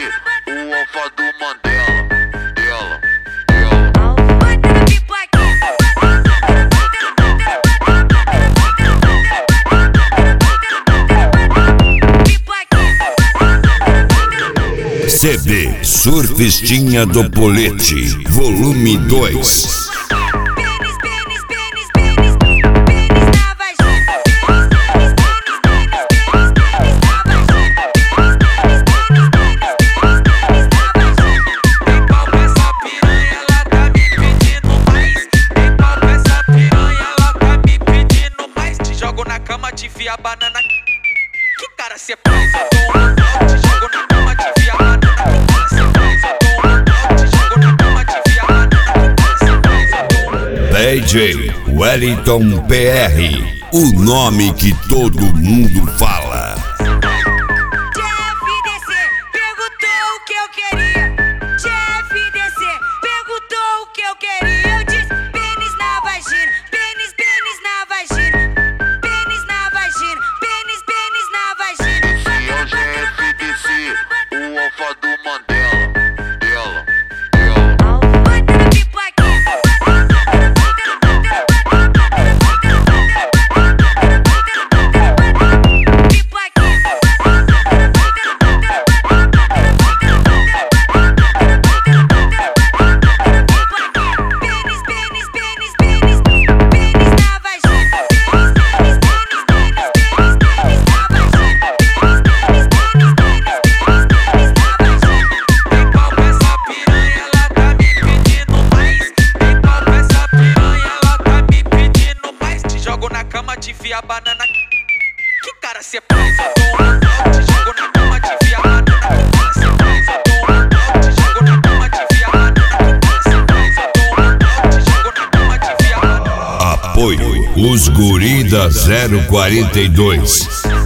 o alfa do Mandela. CD Surfistinha do Polete, volume 2. A banana, que cara cê faz? Eu dou uma te jogo na cama, te vi a banana. Que cara cê faz? Eu dou uma te jogo na cama, te vi a banana. Que cara cê faz? Eu dou uma. DJ Wellington PR, o nome que todo mundo fala. GFDC perguntou o que eu queria. GFDC perguntou o que eu queria. Eu disse pênis na vagina, pênis na vagina. O alfa do Mandela, te vi a banana. Que cara cê faz? Eu dou uma te jogo na cama, te vi a banana. Que cara cê faz? Eu dou uma te jogo na cama, te vi a banana. Que cara cê faz? Eu dou uma te jogo na cama, te vi a banana. Apoio os Guri da 042.